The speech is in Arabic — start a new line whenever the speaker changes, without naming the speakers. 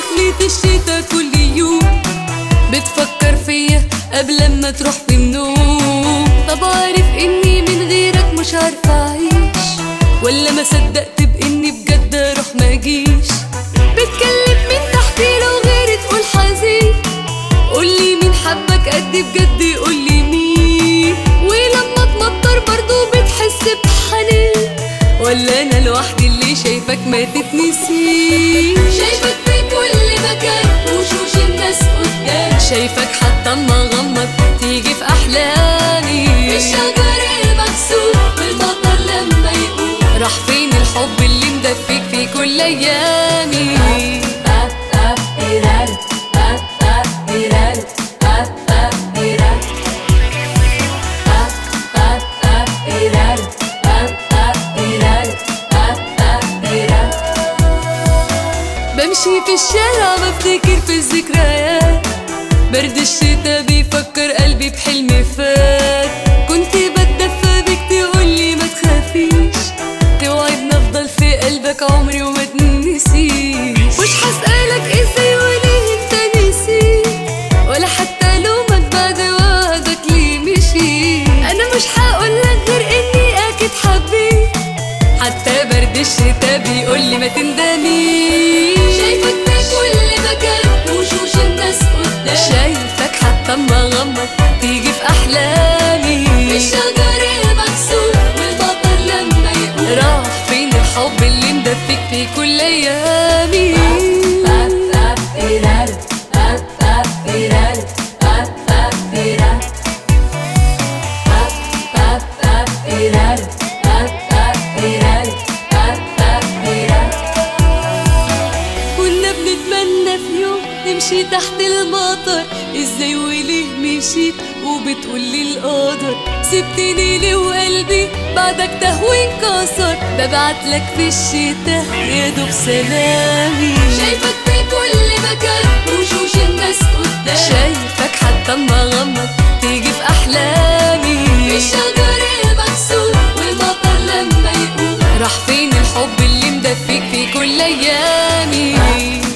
دخلة الشتا كل يوم بتفكر فيا قبل ما تروح في النوم. طب عارف اني من غيرك مش عارفة اعيش، ولا ما صدقت باني بجد اروح ما اجيش؟ بتكلم من تحتي لو غيري تقول حزين، قولي مين حبك قدي بجد قولي مين. ولما تمطر برضو بتحس بحنين، ولا انا لوحدي اللي شايفك ما تتنسيش؟ شايفك في كل مكان وشوش الناس قدام، شايفك حتى اما اغمض تيجي في احلامي. الشجر المكسور والمطر لما يقوم، راح فين الحب اللي مدفيك في كل ايامي؟ بمشي في الشارع بفتكر في الذكريات، برد الشتا بيفكر قلبي بحلم فات. كنت بتدفى بيك تقولي ما تخافيش، توعدني افضل في قلبك عمري وما تنسيش. مش هسألك ازاي وليه انت نسيت، ولا حتى لومك بعد وعدك ليه مشيت. انا مش هقولك غير اني اكيد حبيت، حتى برد الشتا بيقولي ما تندميش. شايفك في كل مكان وشوش الناس قدام، شايفك حتى اما اغمض تيجي في احلامي. الشجر المكسور والمطر لما يقوم، راح فين الحب اللي مدفيك في كل ايامي؟ نمشي تحت المطر، ازاي وليه مشيت وبتقولي القدر؟ سبتني ليه وقلبي بعدك تهوي انكسر، ببعتلك في الشتا يا دوب سلامي. شايفك في كل مكان وشوش الناس قدام، شايفك حتى اما اغمض تيجي في احلامي. الشجر المكسور والمطر لما يقوم، راح فين الحب اللي مدفيك في كل ايامي؟